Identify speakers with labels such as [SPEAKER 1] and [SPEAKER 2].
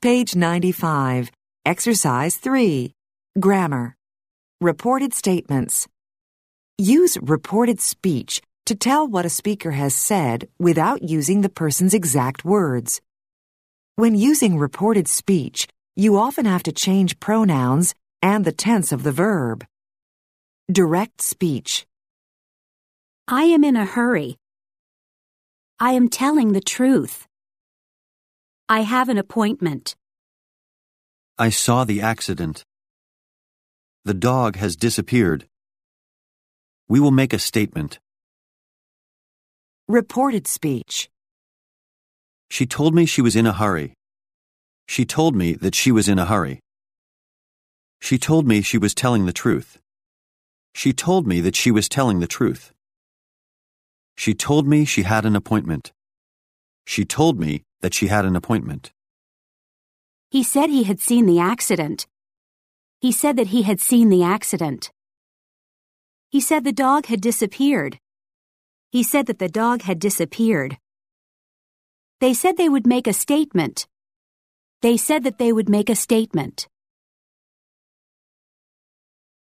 [SPEAKER 1] Page 95. Exercise 3. Grammar. Reported statements. Use reported speech to tell what a speaker has said without using the person's exact words. When using reported speech, you often have to change pronouns and the tense of the verb. Direct speech.
[SPEAKER 2] I am in a hurry. I am telling the truth. I have an appointment.
[SPEAKER 3] I saw the accident. The dog has disappeared. We will make a statement.
[SPEAKER 1] Reported speech.
[SPEAKER 3] She told me she was in a hurry. She told me that she was in a hurry. She told me she was telling the truth. She told me that she was telling the truth. She told me she had an appointment. She told me that she had an appointment.
[SPEAKER 2] He said he had seen the accident. He said that he had seen the accident. He said the dog had disappeared. He said that the dog had disappeared. They said they would make a statement. They said that they would make a statement.